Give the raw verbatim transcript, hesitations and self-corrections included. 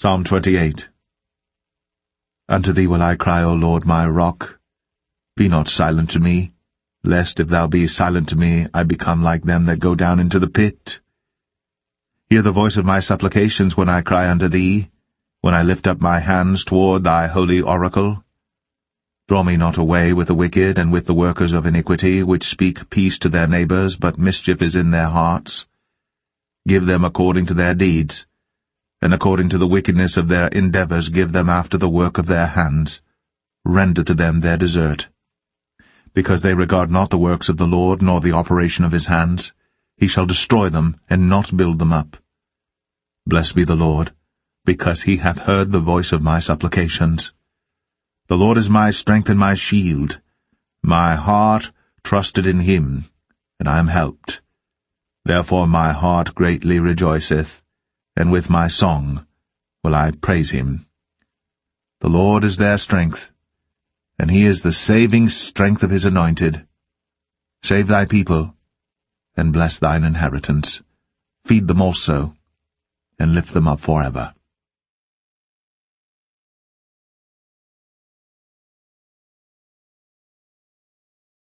Psalm twenty-eight. Unto thee will I cry, O Lord, my rock. Be not silent to me, lest if thou be silent to me, I become like them that go down into the pit. Hear the voice of my supplications when I cry unto thee, when I lift up my hands toward thy holy oracle. Draw me not away with the wicked and with the workers of iniquity, which speak peace to their neighbors, but mischief is in their hearts. Give them according to their deeds, and according to the wickedness of their endeavors give them after the work of their hands. Render to them their desert. Because they regard not the works of the Lord, nor the operation of his hands, he shall destroy them, and not build them up. Blessed be the Lord, because he hath heard the voice of my supplications. The Lord is my strength and my shield. My heart trusted in him, and I am helped. Therefore my heart greatly rejoiceth, and with my song will I praise him. The Lord is their strength, and he is the saving strength of his anointed. Save thy people, and bless thine inheritance. Feed them also, and lift them up forever.